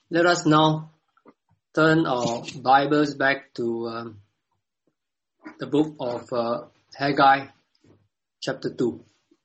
Let us now turn our Bibles back to the book of Haggai, chapter 2.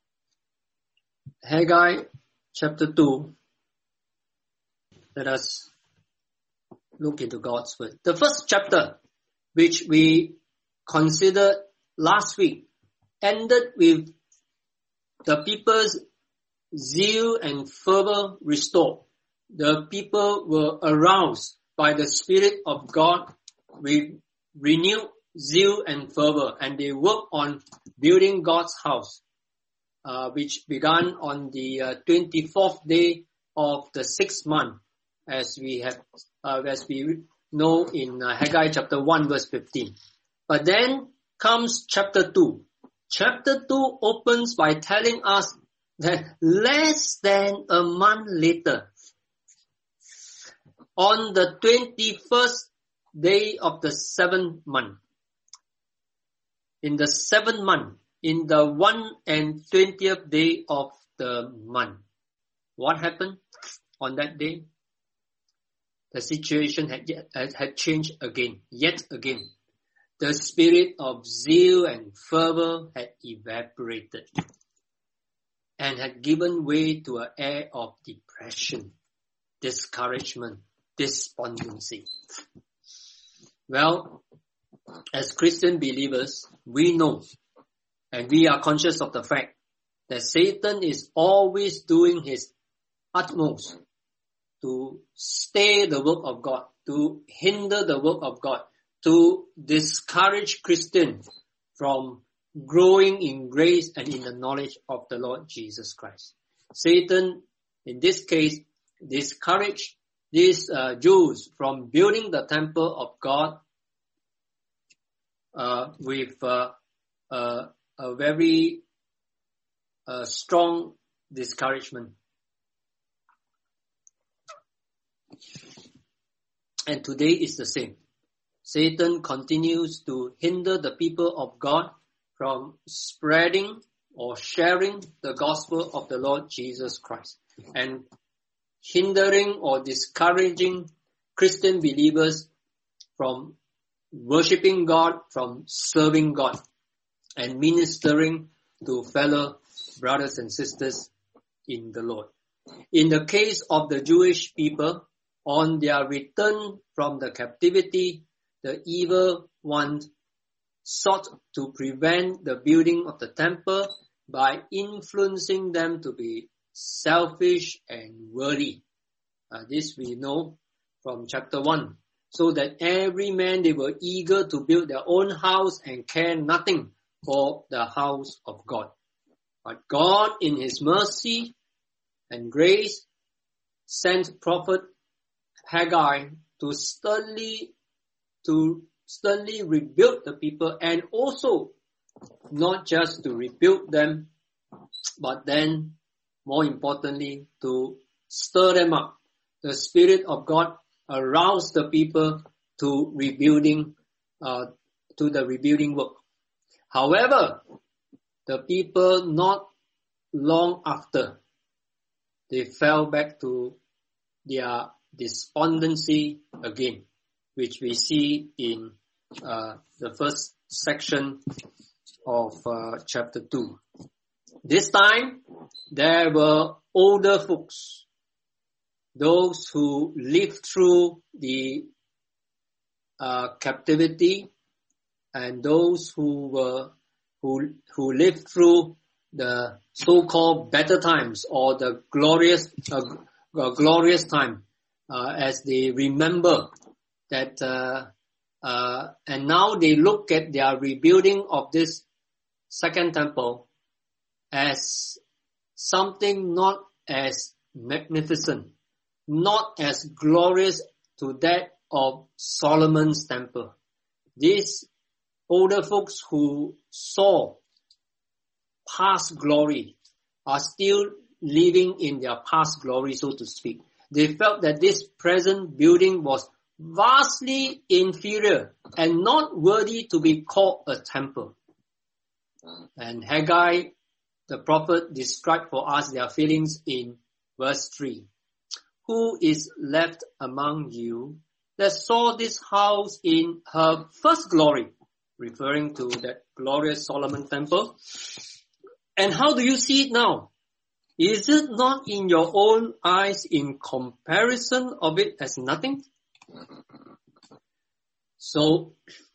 Haggai, chapter 2. Let us look into God's word. The first chapter, which we considered last week, ended with the people's zeal and fervor restored. The people were aroused by the Spirit of God with renewed zeal and fervor, and they worked on building God's house, which began on the 24th day of the 6th month, as we know in Haggai chapter 1 verse 15. But then comes chapter 2. Chapter 2 opens by telling us that less than a month later, on the 21st day of the 7th month, in the 7th month, in the 120th day of the month, what happened on that day? The situation had changed again, yet again. The spirit of zeal and fervor had evaporated and had given way to an air of depression, discouragement, despondency. Well, as Christian believers, we know and we are conscious of the fact that Satan is always doing his utmost to stay the work of God, to hinder the work of God, to discourage Christians from growing in grace and in the knowledge of the Lord Jesus Christ. Satan, in this case, discouraged these Jews from building the temple of God with a very strong discouragement. And today is the same. Satan continues to hinder the people of God from spreading or sharing the gospel of the Lord Jesus Christ, and hindering or discouraging Christian believers from worshiping God, from serving God, and ministering to fellow brothers and sisters in the Lord. In the case of the Jewish people, on their return from the captivity, the evil one sought to prevent the building of the temple by influencing them to be selfish and worldly. This we know from chapter 1. So that every man, they were eager to build their own house and care nothing for the house of God. But God, in his mercy and grace, sent prophet Haggai to sternly rebuild the people, and also not just to rebuild them, but then more importantly to stir them up. The Spirit of God aroused the people to rebuilding, to the rebuilding work. However, the people not long after, they fell back to their despondency again, which we see in the first section of chapter 2. This time, there were older folks, those who lived through the captivity, and those who lived through the so-called better times, or the glorious time, as they remember that, and now they look at their rebuilding of this second temple as something not as magnificent, not as glorious to that of Solomon's temple. These older folks who saw past glory are still living in their past glory, so to speak. They felt that this present building was vastly inferior and not worthy to be called a temple. And Haggai, the prophet, described for us their feelings in verse 3. who is left among you that saw this house in her first glory, referring to that glorious Solomon temple. And how do you see it now? Is it not in your own eyes in comparison of it as nothing? So,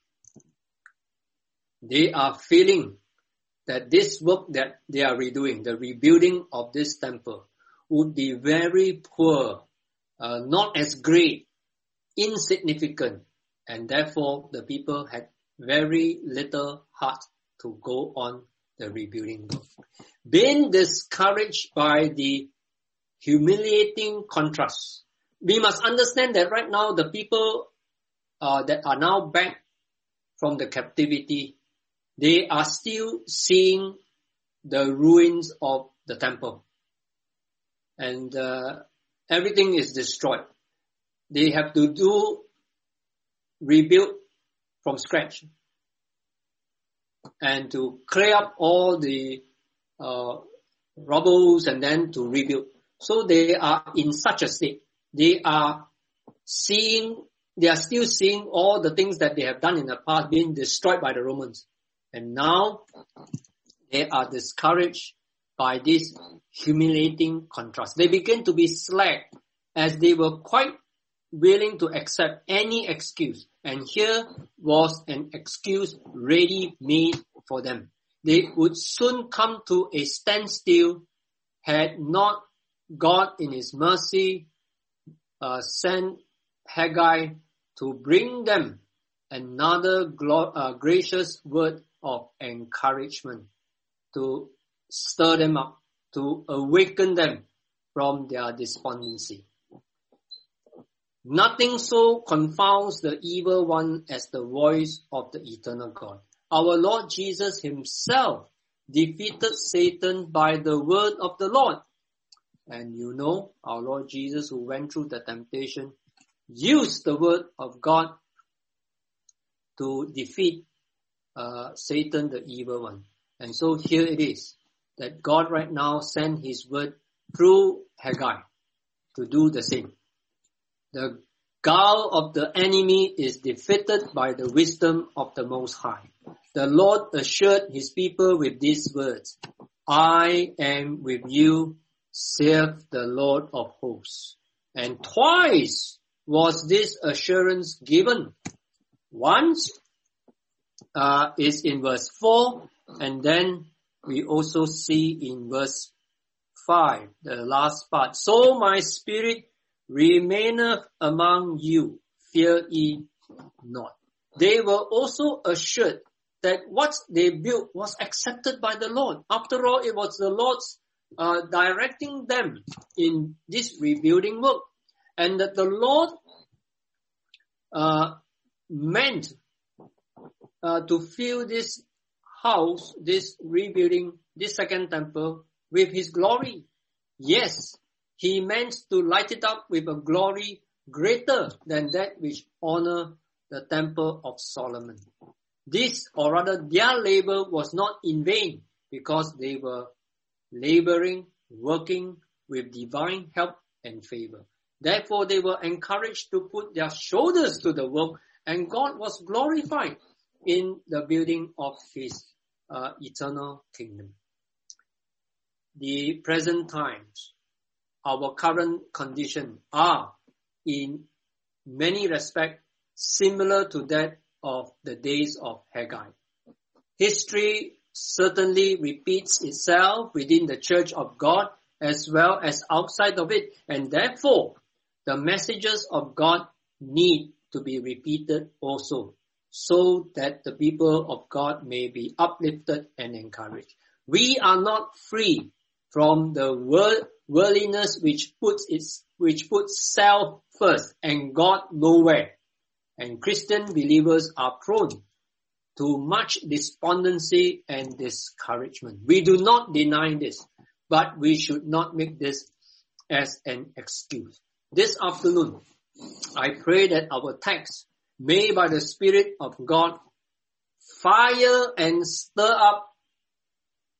they are feeling that this work that they are redoing, the rebuilding of this temple, would be very poor, not as great, insignificant, and therefore the people had very little heart to go on the rebuilding work. Being discouraged by the humiliating contrast, we must understand that right now the people that are now back from the captivity, they are still seeing the ruins of the temple. And everything is destroyed. They have to rebuild from scratch and to clear up all the rubbles and then to rebuild. So they are in such a state. They are still seeing all the things that they have done in the past being destroyed by the Romans. And now they are discouraged by this humiliating contrast. They begin to be slack as they were quite willing to accept any excuse. And here was an excuse ready made for them. They would soon come to a standstill had not God in His mercy sent Haggai to bring them another gracious word of encouragement, to stir them up, to awaken them from their despondency. Nothing so confounds the evil one as the voice of the eternal God. Our Lord Jesus Himself defeated Satan by the word of the Lord. And you know, our Lord Jesus, who went through the temptation, used the word of God to defeat Satan, the evil one. And so here it is, that God right now sent His word through Haggai to do the same. The gall of the enemy is defeated by the wisdom of the Most High. The Lord assured His people with these words, I am with you, saith the Lord of hosts. And twice was this assurance given. Once is in verse 4, and then we also see in verse 5, the last part. So my spirit remaineth among you, fear ye not. They were also assured that what they built was accepted by the Lord. After all, it was the Lord's directing them in this rebuilding work. And that the Lord meant to fill this house, this rebuilding, this second temple with His glory. Yes, He meant to light it up with a glory greater than that which honor the temple of Solomon. This, or rather their labor, was not in vain, because they were laboring, working with divine help and favor. Therefore, they were encouraged to put their shoulders to the work, and God was glorified in the building of His eternal kingdom. The present times, our current condition, are in many respects similar to that of the days of Haggai. History certainly repeats itself within the Church of God as well as outside of it, and therefore the messages of God need to be repeated also, so that the people of God may be uplifted and encouraged. We are not free from the worldliness which puts self first and God nowhere. And Christian believers are prone to much despondency and discouragement. We do not deny this, but we should not make this as an excuse. This afternoon, I pray that our text may, by the Spirit of God, fire and stir up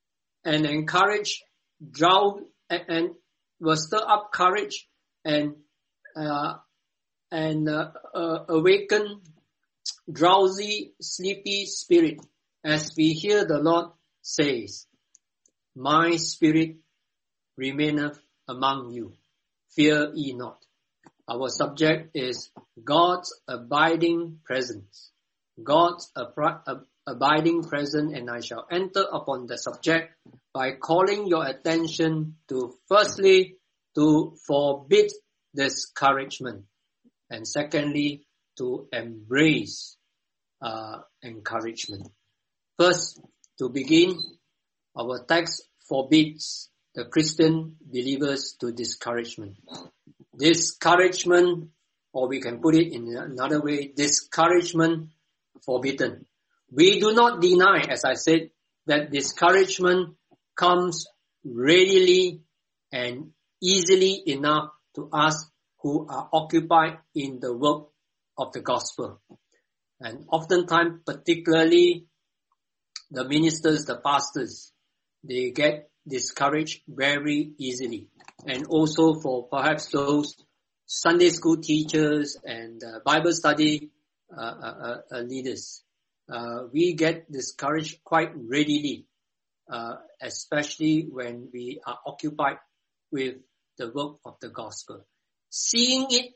and encourage, and will stir up courage and awaken drowsy, sleepy spirit, as we hear the Lord says, "My spirit remaineth among you, fear ye not." Our subject is God's abiding presence. God's abiding presence, and I shall enter upon the subject by calling your attention to, firstly, to forbid discouragement, and secondly, to embrace encouragement. First, to begin, our text forbids the Christian believers to discouragement. Discouragement, or we can put it in another way, discouragement forbidden. We do not deny, as I said, that discouragement comes readily and easily enough to us who are occupied in the work of the gospel. And oftentimes, particularly the ministers, the pastors, they get discouraged very easily. And also for perhaps those Sunday school teachers and Bible study leaders, we get discouraged quite readily, especially when we are occupied with the work of the gospel. Seeing it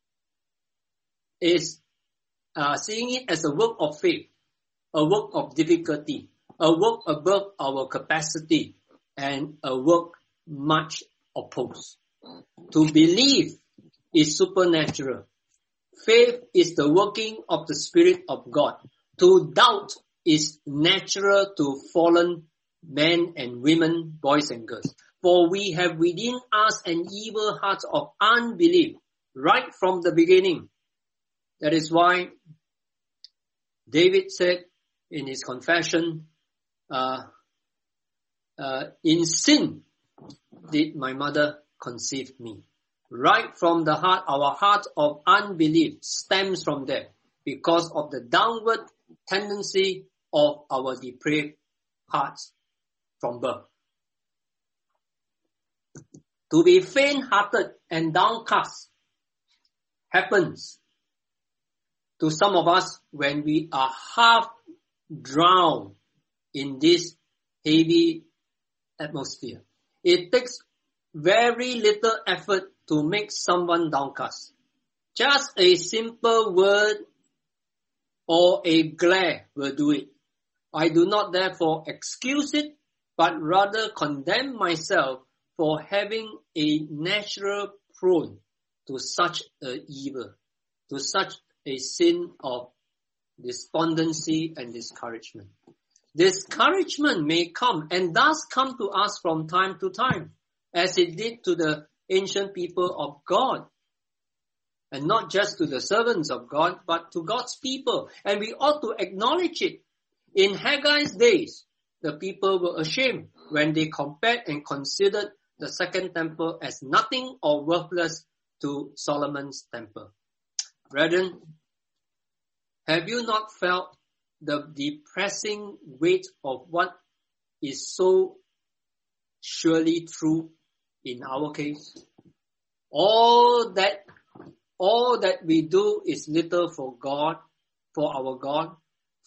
as a work of faith, a work of difficulty, a work above our capacity, and a work much opposed. To believe is supernatural. Faith is the working of the Spirit of God. To doubt is natural to fallen men and women, boys and girls. For we have within us an evil heart of unbelief right from the beginning. That is why David said in his confession, in sin did my mother conceive me. Right from the heart, our heart of unbelief stems from there because of the downward tendency of our depraved hearts from birth. To be faint-hearted and downcast happens to some of us when we are half drowned in this heavy atmosphere. It takes very little effort to make someone downcast. Just a simple word or a glare will do it. I do not therefore excuse it, but rather condemn myself for having a natural prone to such an evil, to such a sin of despondency and discouragement. Discouragement may come and does come to us from time to time, as it did to the ancient people of God. And not just to the servants of God, but to God's people. And we ought to acknowledge it. In Haggai's days, the people were ashamed when they compared and considered the second temple as nothing or worthless to Solomon's temple. Brethren, have you not felt the depressing weight of what is so surely true in our case? All that we do is little for God, for our God.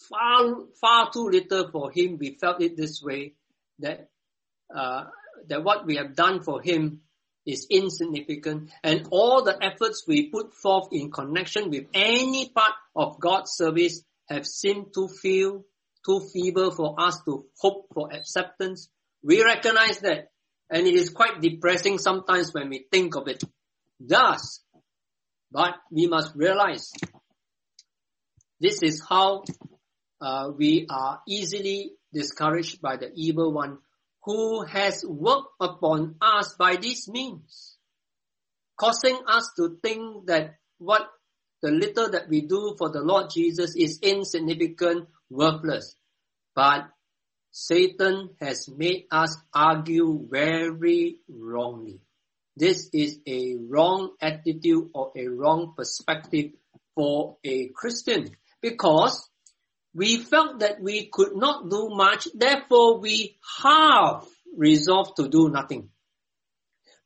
Far too little for Him. We felt it this way, that what we have done for Him is insignificant, and all the efforts we put forth in connection with any part of God's service have seemed too feeble for us to hope for acceptance. We recognize that, and it is quite depressing sometimes when we think of it. Thus, but we must realize this is how we are easily discouraged by the evil one, who has worked upon us by these means, causing us to think that what the little that we do for the Lord Jesus is insignificant, worthless. But Satan has made us argue very wrongly. This is a wrong attitude or a wrong perspective for a Christian, because we felt that we could not do much, therefore we half resolved to do nothing.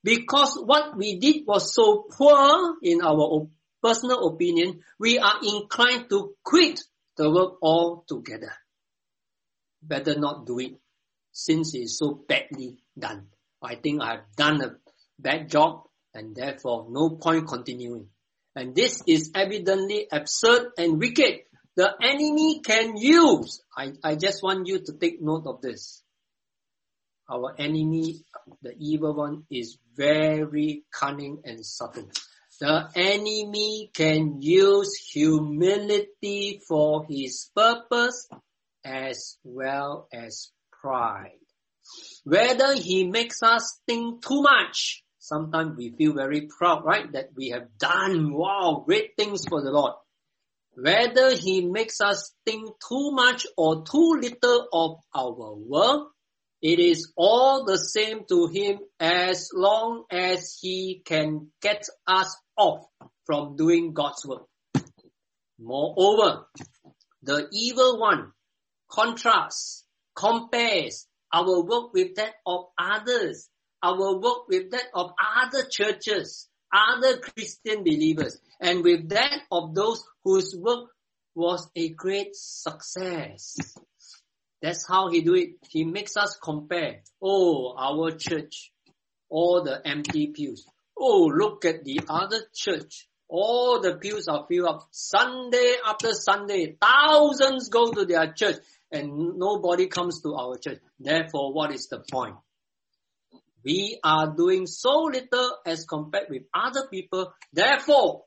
Because what we did was so poor in our personal opinion, we are inclined to quit the work altogether. Better not do it, since it's so badly done. I think I've done a bad job, and therefore no point continuing. And this is evidently absurd and wicked. The enemy can use, I just want you to take note of this. Our enemy, the evil one, is very cunning and subtle. The enemy can use humility for his purpose as well as pride. Whether he makes us think too much, sometimes we feel very proud, right, that we have done, great things for the Lord. Whether he makes us think too much or too little of our work, it is all the same to him as long as he can get us off from doing God's work. Moreover, the evil one contrasts, compares our work with that of others, our work with that of other churches, other Christian believers, and with that of those whose work was a great success. That's how he do it. He makes us compare. Oh, our church, all the empty pews. Oh, look at the other church. All the pews are filled up. Sunday after Sunday, thousands go to their church and nobody comes to our church. Therefore, what is the point? We are doing so little as compared with other people. Therefore,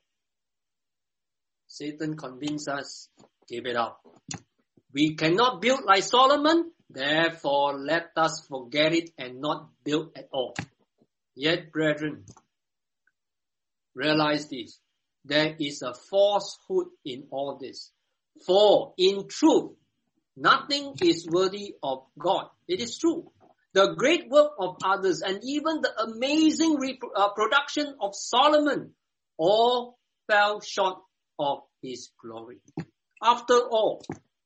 Satan convinces us, give it up. We cannot build like Solomon. Therefore, let us forget it and not build at all. Yet, brethren, realize this. There is a falsehood in all this. For in truth, nothing is worthy of God. It is true. The great work of others and even the amazing production of Solomon all fell short of his glory. After all,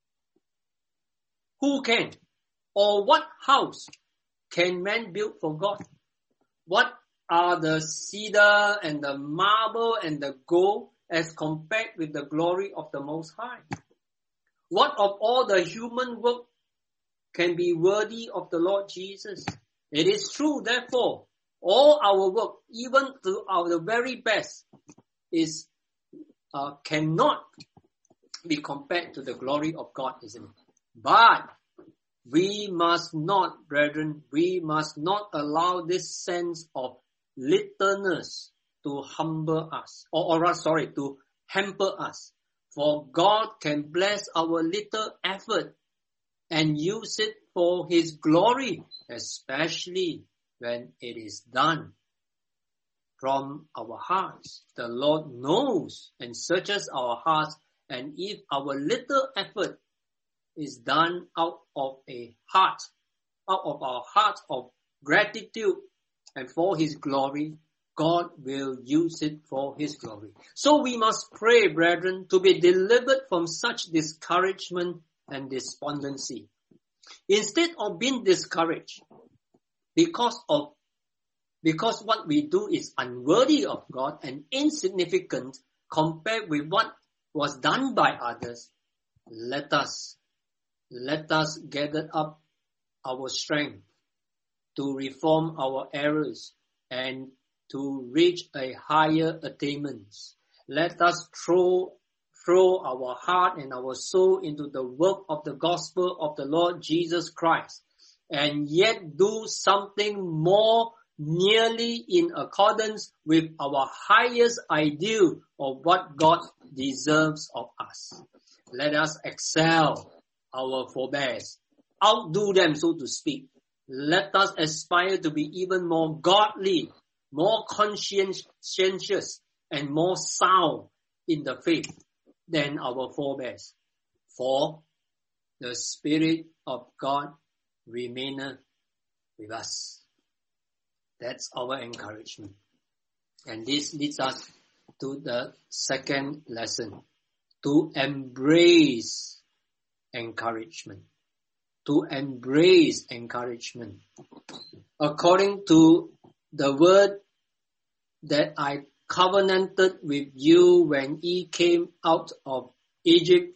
who can or what house can man build for God? What are the cedar and the marble and the gold as compared with the glory of the Most High? What of all the human work can be worthy of the Lord Jesus? It is true, therefore, all our work, even to the very best, is cannot be compared to the glory of God, isn't it? But we must not, brethren, we must not allow this sense of littleness to humble us, to hamper us. For God can bless our little effort and use it for His glory, especially when it is done from our hearts. The Lord knows and searches our hearts, and if our little effort is done out of our heart of gratitude and for His glory, God will use it for His glory. So we must pray, brethren, to be delivered from such discouragement and despondency. Instead of being discouraged because what we do is unworthy of God and insignificant compared with what was done by others, let us gather up our strength to reform our errors and to reach a higher attainments. Let us throw our heart and our soul into the work of the gospel of the Lord Jesus Christ, and yet do something more nearly in accordance with our highest ideal of what God deserves of us. Let us excel our forebears, outdo them, so to speak. Let us aspire to be even more godly, more conscientious, and more sound in the faith than our forebears. For the Spirit of God remaineth with us. That's our encouragement. And this leads us to the second lesson, to embrace encouragement. To embrace encouragement. According to the word that I covenanted with you when ye came out of Egypt,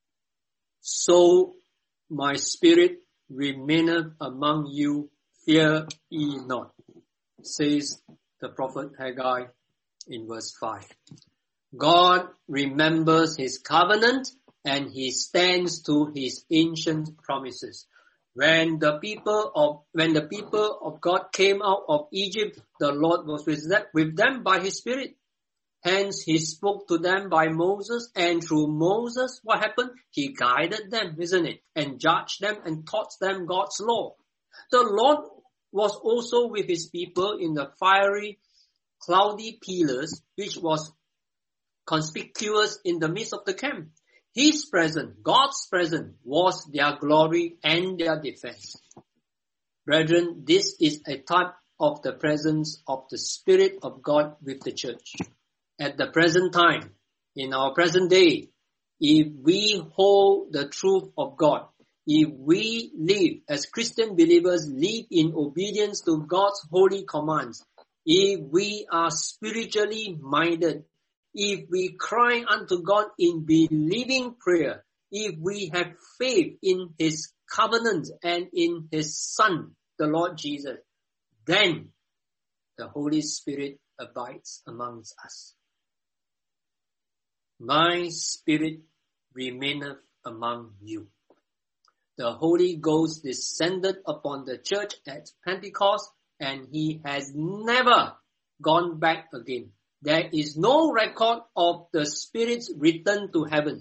so my spirit remaineth among you, fear ye not, says the prophet Haggai in verse 5. God remembers his covenant and he stands to his ancient promises. When the people of God came out of Egypt, the Lord was with them by his spirit. Hence he spoke to them by Moses, and through Moses, what happened? He guided them, isn't it? And judged them and taught them God's law. The Lord was also with his people in the fiery, cloudy pillars, which was conspicuous in the midst of the camp. His presence, God's presence, was their glory and their defense. Brethren, this is a type of the presence of the Spirit of God with the church. At the present time, in our present day, if we hold the truth of God, if we live as Christian believers, live in obedience to God's holy commands, if we are spiritually minded, if we cry unto God in believing prayer, if we have faith in his covenant and in his Son, the Lord Jesus, then the Holy Spirit abides amongst us. My spirit remaineth among you. The Holy Ghost descended upon the church at Pentecost, and he has never gone back again. There is no record of the Spirit's return to heaven.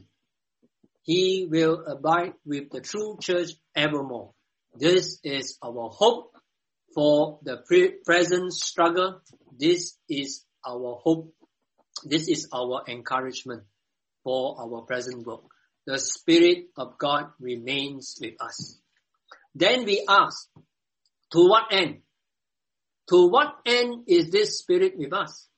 He will abide with the true church evermore. This is our hope for the present struggle. This is our hope. This is our encouragement for our present work. The Spirit of God remains with us. Then we ask, to what end? To what end is this Spirit with us?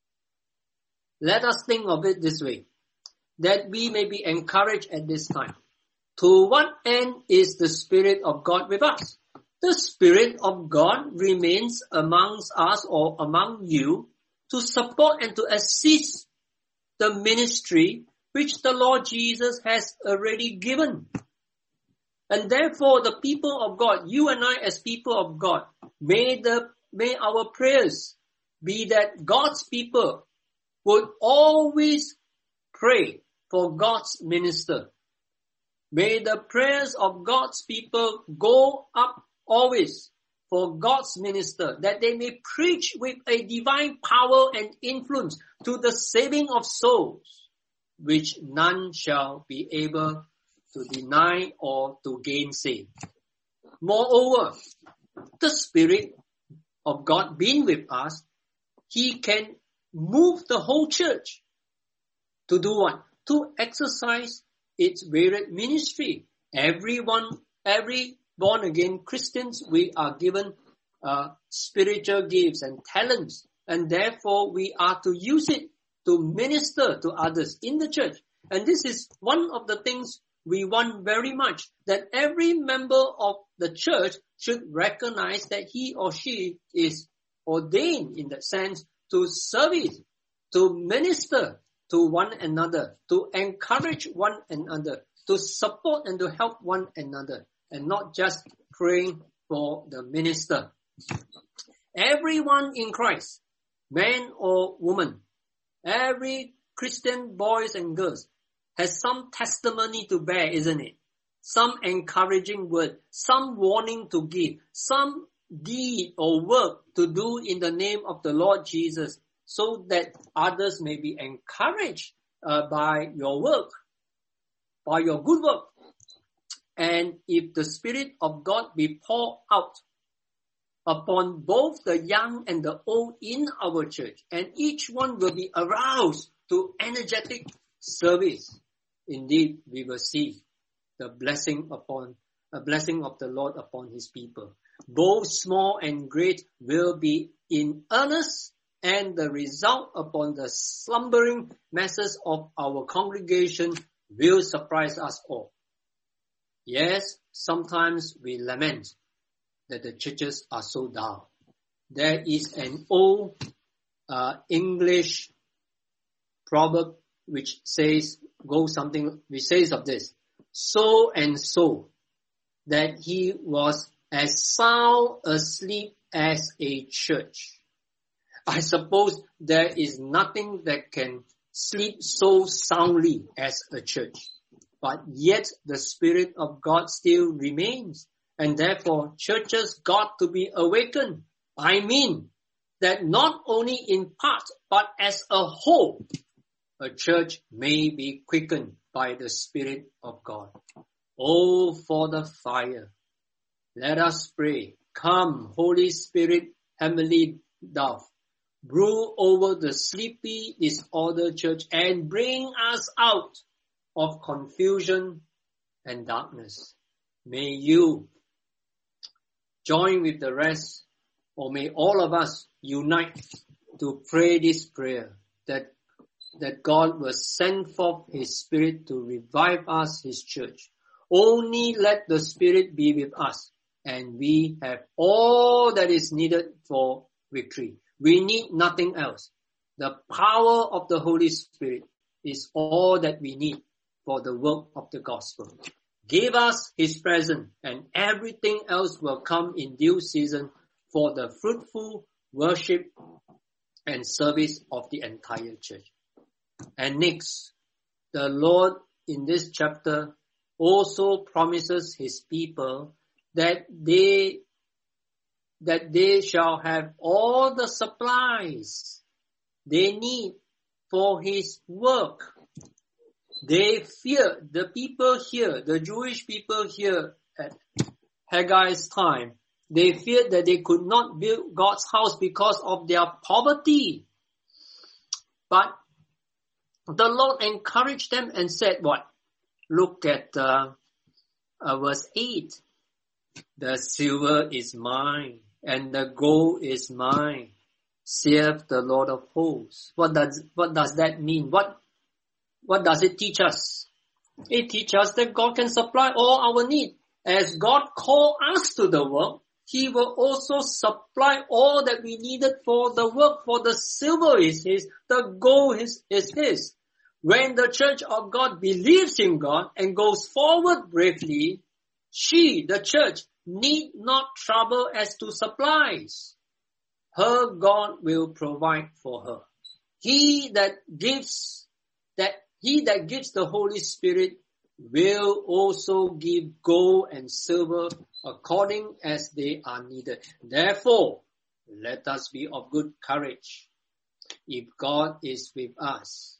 Let us think of it this way, that we may be encouraged at this time. To what end is the Spirit of God with us? The Spirit of God remains amongst us or among you to support and to assist the ministry which the Lord Jesus has already given. And therefore the people of God, you and I as people of God, may our prayers be that God's people would always pray for God's minister. May the prayers of God's people go up always for God's minister, that they may preach with a divine power and influence to the saving of souls, which none shall be able to deny or to gainsay. Moreover, the Spirit of God being with us, he can move the whole church to do what? To exercise its varied ministry. Every born again Christians, we are given spiritual gifts and talents, and therefore we are to use it to minister to others in the church. And this is one of the things we want very much, that every member of the church should recognize that he or she is ordained in that sense to service, to minister to one another, to encourage one another, to support and to help one another, and not just praying for the minister. Everyone in Christ, man or woman, every Christian boys and girls has some testimony to bear, isn't it? Some encouraging word, some warning to give, some deed or work to do in the name of the Lord Jesus, so that others may be encouraged by your work, by your good work. And if the Spirit of God be poured out upon both the young and the old in our church, and each one will be aroused to energetic service, indeed we will see the blessing of the Lord upon his people. Both small and great will be in earnest, and the result upon the slumbering masses of our congregation will surprise us all. Yes, sometimes we lament that the churches are so dull. There is an old English proverb which says of this: so and so, that he was as sound asleep as a church. I suppose there is nothing that can sleep so soundly as a church. But yet the Spirit of God still remains, and therefore churches got to be awakened. I mean that not only in part, but as a whole, a church may be quickened by the Spirit of God. Oh, for the fire! Let us pray. Come, Holy Spirit, heavenly dove, brew over the sleepy, disordered church and bring us out of confusion and darkness. May you join with the rest, or may all of us unite to pray this prayer, that God will send forth His Spirit to revive us, His church. Only let the Spirit be with us, and we have all that is needed for victory. We need nothing else. The power of the Holy Spirit is all that we need for the work of the gospel. Give us His presence, and everything else will come in due season for the fruitful worship and service of the entire church. And next, the Lord in this chapter also promises His people that they shall have all the supplies they need for His work. They fear, the people here, the Jewish people here at Haggai's time, they feared that they could not build God's house because of their poverty. But the Lord encouraged them and said what? Look at verse 8. The silver is mine and the gold is mine, saith the Lord of hosts. What does that mean? What does it teach us? It teaches us that God can supply all our need. As God called us to the work, He will also supply all that we needed for the work. For the silver is His, the gold is His. When the church of God believes in God and goes forward bravely, she, the church, need not trouble as to supplies. Her God will provide for her. He that gives the Holy Spirit will also give gold and silver according as they are needed. Therefore, let us be of good courage. If God is with us,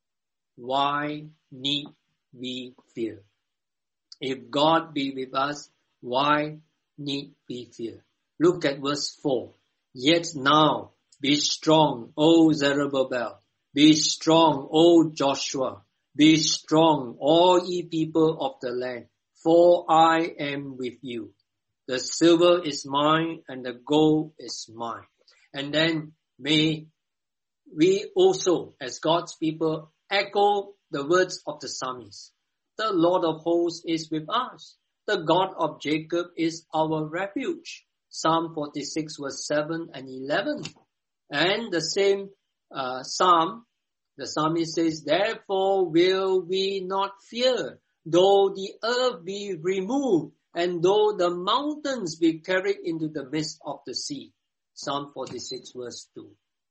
why need we fear? If God be with us, why need we fear? Look at verse 4. Yet now be strong, O Zerubbabel. Be strong, O Joshua. Be strong, all ye people of the land, for I am with you. The silver is mine and the gold is mine. And then may we also, as God's people, echo the words of the psalmist. The Lord of hosts is with us. The God of Jacob is our refuge. Psalm 46 verse 7 and 11. And the same psalm, the psalmist says, therefore will we not fear, though the earth be removed, and though the mountains be carried into the midst of the sea. Psalm 46 verse 2.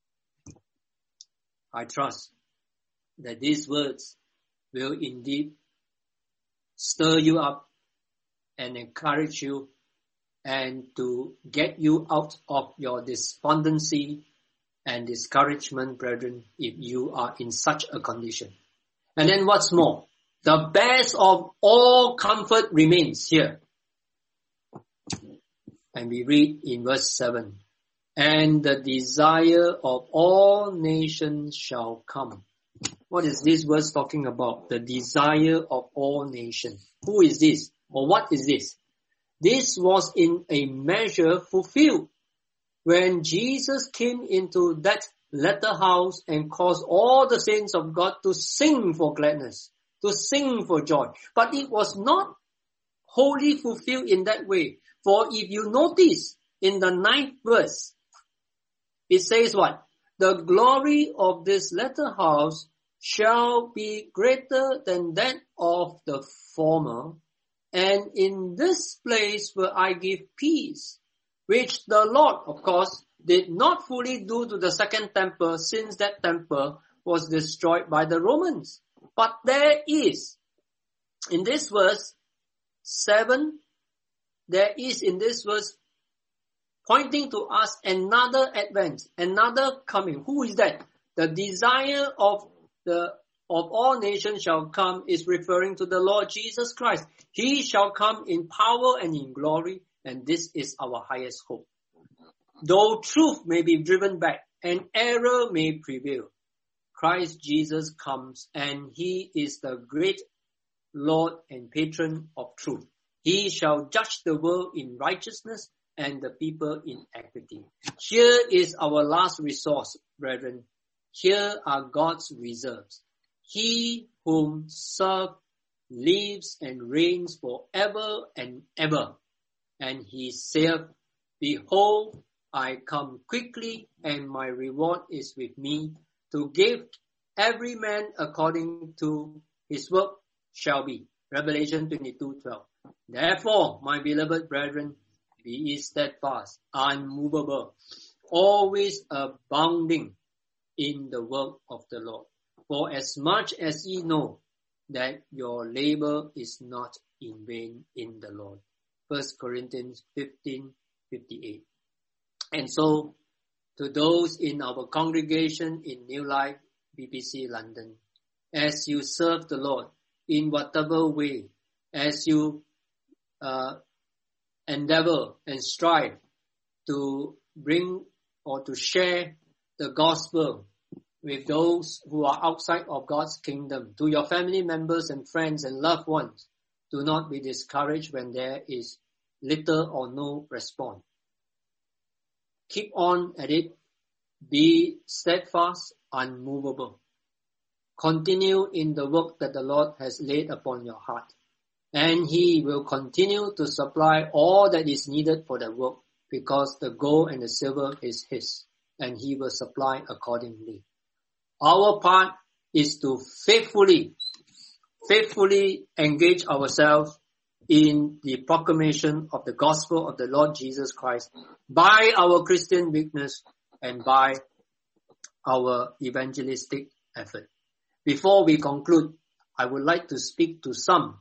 I trust that these words will indeed stir you up and encourage you and to get you out of your despondency and discouragement, brethren, if you are in such a condition. And then what's more, the best of all comfort remains here. And we read in verse 7, and the desire of all nations shall come. What is this verse talking about? The desire of all nations. Who is this? Or what is this? This was in a measure fulfilled when Jesus came into that latter house and caused all the saints of God to sing for gladness, to sing for joy. But it was not wholly fulfilled in that way. For if you notice in the 9th verse, it says what? The glory of this latter house shall be greater than that of the former. And in this place will I give peace, which the Lord, of course, did not fully do to the second temple, since that temple was destroyed by the Romans. But there is, in this verse 7, there is in this verse pointing to us another advent, another coming. Who is that? The desire of all nations shall come is referring to the Lord Jesus Christ. He shall come in power and in glory, and this is our highest hope. Though truth may be driven back and error may prevail, Christ Jesus comes, and he is the great Lord and patron of truth. He shall judge the world in righteousness and the people in equity. Here is our last resource, brethren. Here are God's reserves. He whom serve lives and reigns forever and ever. And he saith, Behold, I come quickly, and my reward is with me, to give every man according to his work shall be. Revelation 22:12. Therefore, my beloved brethren, be ye steadfast, unmovable, always abounding in the work of the Lord. For as much as ye know that your labor is not in vain in the Lord. 1 Corinthians 15:58. And so, to those in our congregation in New Life, BBC London, as you serve the Lord in whatever way, as you endeavor and strive to bring or to share the gospel with those who are outside of God's kingdom, to your family members and friends and loved ones, do not be discouraged when there is little or no response. Keep on at it. Be steadfast, unmovable. Continue in the work that the Lord has laid upon your heart. And he will continue to supply all that is needed for the work, because the gold and the silver is his, and he will supply accordingly. Our part is to faithfully engage ourselves in the proclamation of the gospel of the Lord Jesus Christ by our Christian witness and by our evangelistic effort. Before we conclude, I would like to speak to some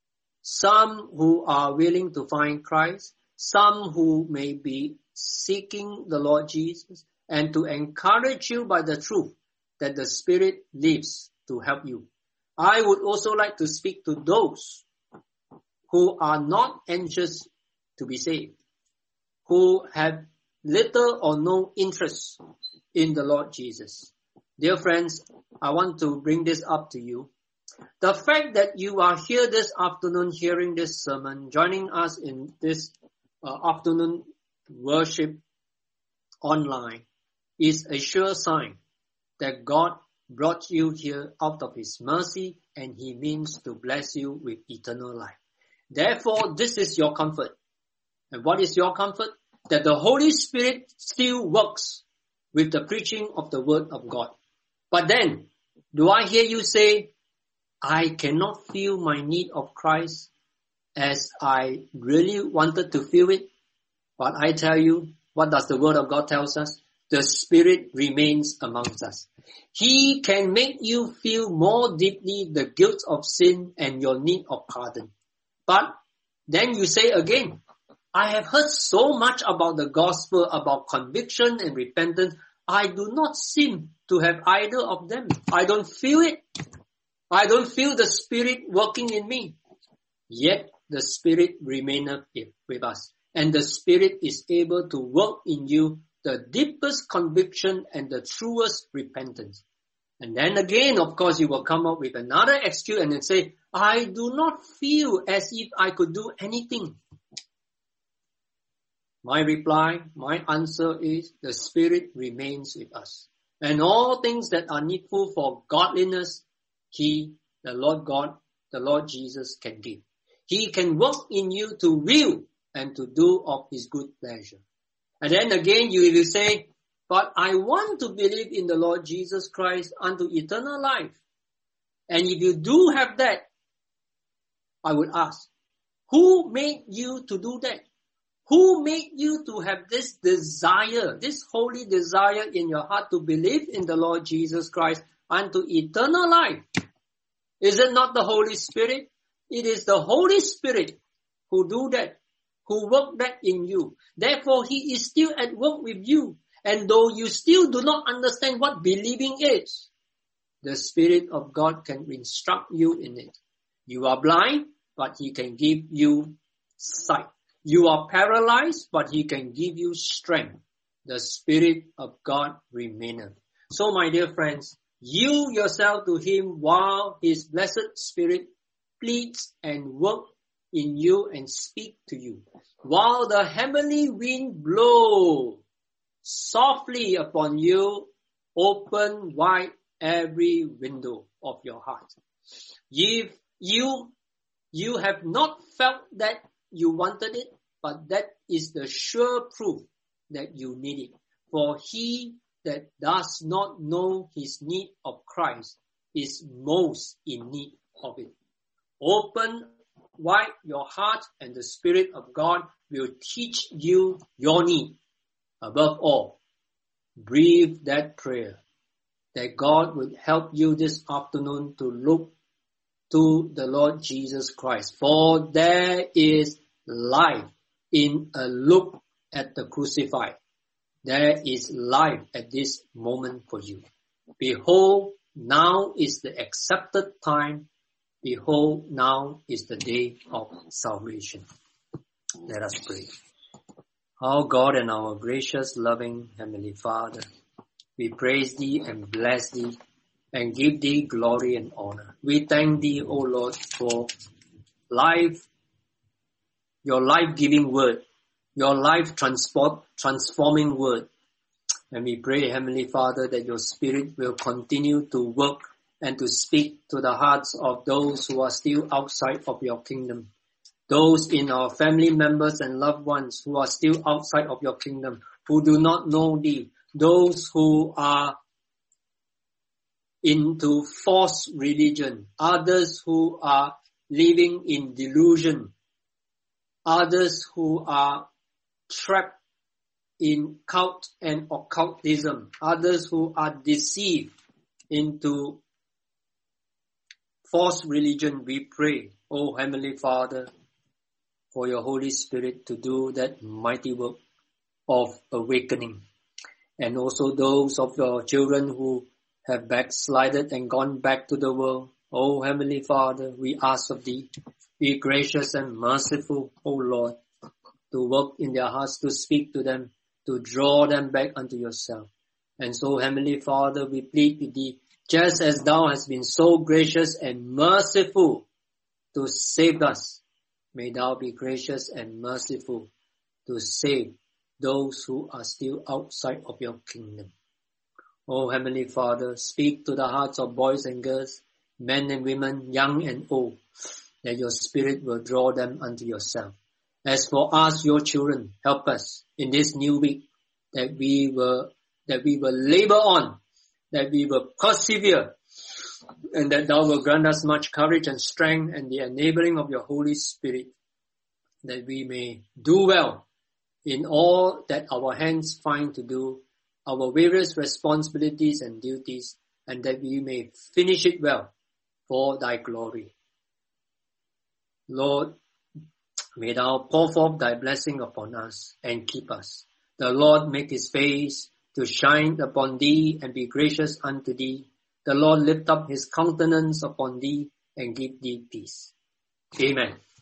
who are willing to find Christ, some who may be seeking the Lord Jesus, and to encourage you by the truth that the Spirit lives to help you. I would also like to speak to those who are not anxious to be saved, who have little or no interest in the Lord Jesus. Dear friends, I want to bring this up to you. The fact that you are here this afternoon hearing this sermon, joining us in this afternoon worship online, is a sure sign that God brought you here out of his mercy, and he means to bless you with eternal life. Therefore, this is your comfort. And what is your comfort? That the Holy Spirit still works with the preaching of the word of God. But then, do I hear you say, I cannot feel my need of Christ as I really wanted to feel it? But I tell you, what does the word of God tell us? The Spirit remains amongst us. He can make you feel more deeply the guilt of sin and your need of pardon. But then you say again, I have heard so much about the gospel, about conviction and repentance. I do not seem to have either of them. I don't feel it. I don't feel the Spirit working in me. Yet the Spirit remaineth with us. And the Spirit is able to work in you the deepest conviction and the truest repentance. And then again, of course, you will come up with another excuse and then say, I do not feel as if I could do anything. My reply, my answer is, the Spirit remains with us. And all things that are needful for godliness, he, the Lord God, the Lord Jesus can give. He can work in you to will and to do of his good pleasure. And then again, you will say, but I want to believe in the Lord Jesus Christ unto eternal life. And if you do have that, I would ask, who made you to do that? Who made you to have this desire, this holy desire in your heart to believe in the Lord Jesus Christ unto eternal life? Is it not the Holy Spirit? It is the Holy Spirit who do that, who work that in you. Therefore, He is still at work with you. And though you still do not understand what believing is, the Spirit of God can instruct you in it. You are blind, but He can give you sight. You are paralyzed, but He can give you strength. The Spirit of God remaineth. So my dear friends, yield yourself to Him while His blessed Spirit pleads and works in you and speak to you. While the heavenly wind blows softly upon you, open wide every window of your heart. If you have not felt that you wanted it, but that is the sure proof that you need it. For he that does not know his need of Christ is most in need of it. Open wide your heart and the Spirit of God will teach you your need. Above all, breathe that prayer that God would help you this afternoon to look to the Lord Jesus Christ. For there is life in a look at the crucified. There is life at this moment for you. Behold, now is the accepted time. Behold, now is the day of salvation. Let us pray. Our God and our gracious, loving Heavenly Father, we praise Thee and bless Thee and give Thee glory and honor. We thank Thee, O Lord, for life, your life-giving word, your life-transforming word. And we pray, Heavenly Father, that your Spirit will continue to work and to speak to the hearts of those who are still outside of your kingdom. Those in our family members and loved ones who are still outside of your kingdom, who do not know Thee. Those who are into false religion. Others who are living in delusion. Others who are trapped in cult and occultism. Others who are deceived into false religion. We pray, O Heavenly Father, for your Holy Spirit to do that mighty work of awakening. And also those of your children who have backslided and gone back to the world. O Heavenly Father, we ask of Thee, be gracious and merciful, O Lord, to work in their hearts, to speak to them, to draw them back unto yourself. And so, Heavenly Father, we plead with Thee, just as Thou hast been so gracious and merciful to save us, may Thou be gracious and merciful to save those who are still outside of your kingdom. O Heavenly Father, speak to the hearts of boys and girls, men and women, young and old, that your Spirit will draw them unto yourself. As for us, your children, help us in this new week that we will labor on, that we will persevere, and that Thou will grant us much courage and strength and the enabling of your Holy Spirit, that we may do well in all that our hands find to do, our various responsibilities and duties, and that we may finish it well for Thy glory. Lord, may Thou pour forth Thy blessing upon us and keep us. The Lord make His face to shine upon Thee and be gracious unto Thee. The Lord lift up His countenance upon Thee and give Thee peace. Amen.